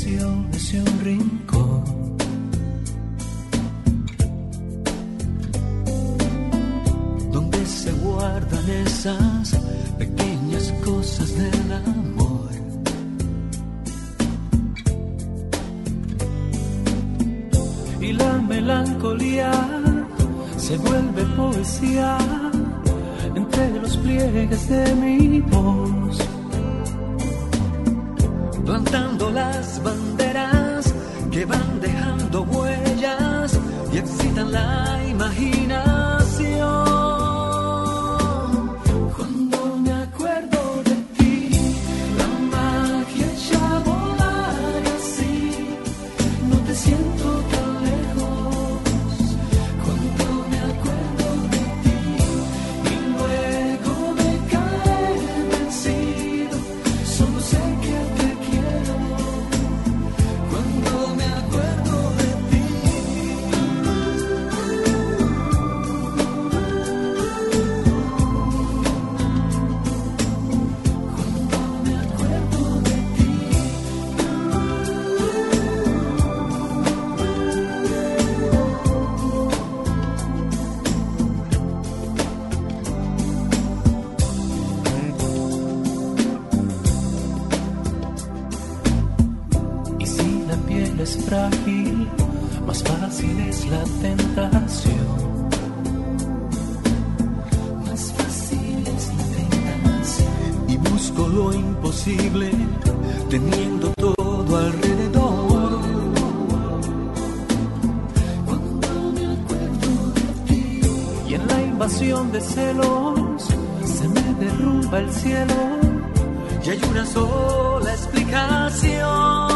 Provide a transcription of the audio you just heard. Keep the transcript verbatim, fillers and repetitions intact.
ilusiones y un rincón. Donde se guardan esas pequeñas cosas del amor. Y la melancolía se vuelve poesía entre los pliegues de mi voz, plantando las banderas que van dejando huellas y excitan la imaginación. Cuando me acuerdo de ti, la magia echa a volar y así no te siento tan lejos. Cuando me acuerdo de ti y luego me cae vencido, solo sé que te quiero. Cuando me acuerdo de ti. Cuando me acuerdo de ti. Y si la piel es frágil, más fácil es la tentación. Más fácil es la tentación. Y busco lo imposible, teniendo todo alrededor. Cuando me acuerdo de ti. Y en la invasión de celos se me derrumba el cielo y hay una sola explicación.